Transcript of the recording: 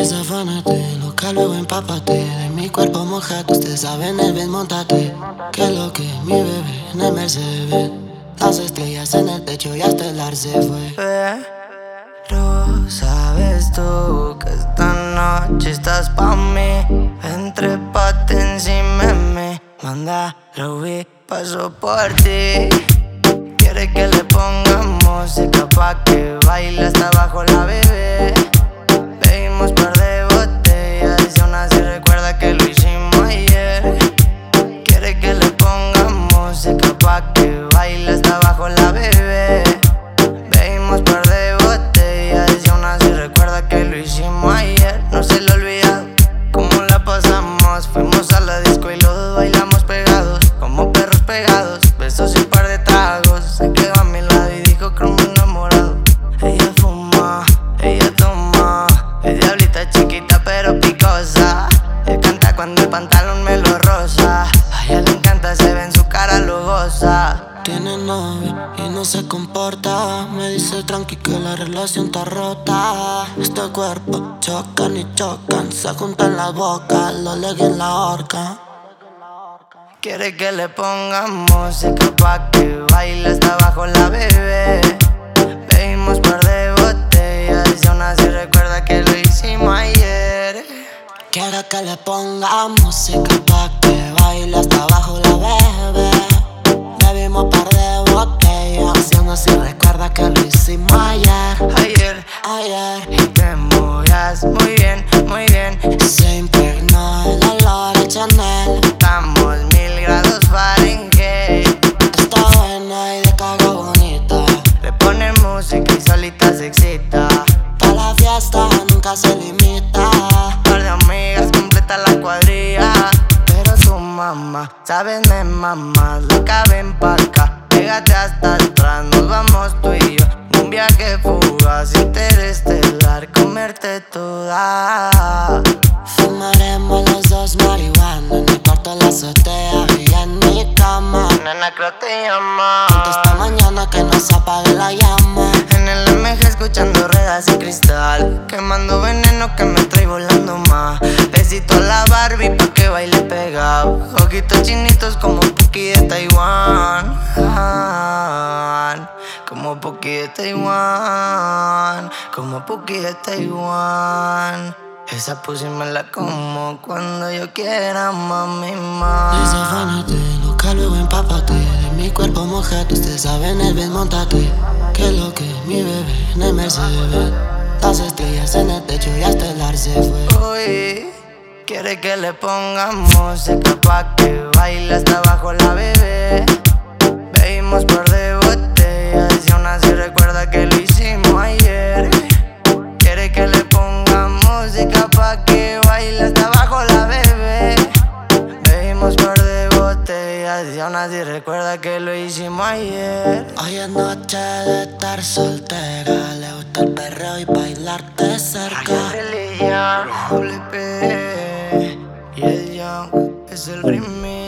Desafánate, loca, luego empápate. De mi cuerpo mojado, ustedes saben el bien, montate. Que lo que mi bebé en el Mercedes. Las estrellas en el techo y hasta el ar se fue. Pero sabes tú que esta noche estás pa' mí. Entrépate encima de mí. Manda, Ruby, paso por ti. Quiere que le pongamos música pa' que baile hasta abajo la bebé. Bebimos par de botellas y aún así recuerda que lo hicimos ayer. Quiere que le pongamos música pa' que baile hasta abajo la bebé. Bebimos par de botellas y aún así recuerda que lo hicimos ayer. No se le olvida cómo la pasamos. Fuimos a la disco y los dos bailamos pegados, como perros pegados. Besos y un par de tragos. Se quedó a mi lado y dijo que me enamorado. Ella fuma, ella toma. Es diablita chiquita pero picosa. Él canta cuando el pantalón me lo roza. A ella le encanta, se ve en su cara, lo goza. Tiene novio y no se comporta. Me dice tranqui que la relación está rota. Este cuerpo chocan y chocan. Se juntan las bocas, lo leguen en la horca. Quiere que le pongamos música pa' que baile hasta abajo la bebé. Bebimos par de botellas y aún así recuerda que lo hicimos ayer. Quiere que le ponga música pa' que baile hasta abajo la bebé. Bebimos par de botellas y aún así recuerda que lo hicimos ayer. Ayer y te movías muy bien, muy bien. Se impregnó el olor a Chanel. Estamos 1000 grados Fahrenheit. Está buena y de caga bonita. Le ponen música y solita se excita. Pa' la fiesta nunca se limita. Par de amigas completa la cuadrilla. Pero tu mamá, sabes me mamas. Loca, ven pa' acá, pégate hasta atrás. Nos vamos tú y yo en un viaje fugaz, interestelar, comerte toda. Fumaremos los dos marihuana en el cuarto de la azotea y en mi cama. Nena, creo te llama. Esta mañana que no se apague la llama. En el MG escuchando ruedas y cristal, quemando veneno que me trae volando más. Besito a la Barbie pa' que baile pegado. Ojitos chinitos como Puki de Taiwán. Como Puki de Taiwán. Como Puki de Taiwán. Esa pussy me la como cuando yo quiera, mami, Desafánate, loca, luego empápate. De mi cuerpo mojado, ustedes saben el bien, montate. Que lo que mi bebé en el Mercedes. Las estrellas en el techo y hasta el ar se fue. Uy, quiere que le pongamos música pa' que baile hasta abajo la bebé. Bebimos par de botellas y aún así recuerda que lo hicimos ayer. Quiere que le pongamos música pa' que baile hasta abajo la bebé. Bebimos par de botellas y aún así recuerda que lo hicimos ayer. Hoy es noche de estar soltera. Le gusta el perreo y bailarte cerca. Religión, WP y el Young es el remix.